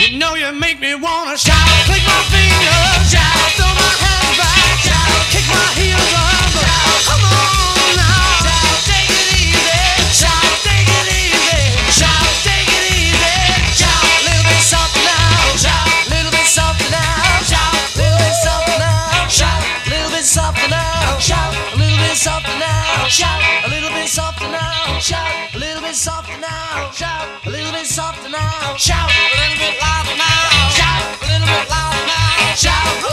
know you make me wanna shout, click my fingers, shout, throw my hands back, shout, kick my heels up, shout, come on now, shout, take it easy, shout, take it easy, shout, take it easy, shout, a little bit softer now, shout, a little bit softer now, shout, a little bit softer now, shout, a little bit softer now, shout, a little bit softer now, shout, a little bit softer now, shout, a little bit softer now, shout, a little bit softer now, shout, a little bit louder now, shout, a little bit louder now, shout.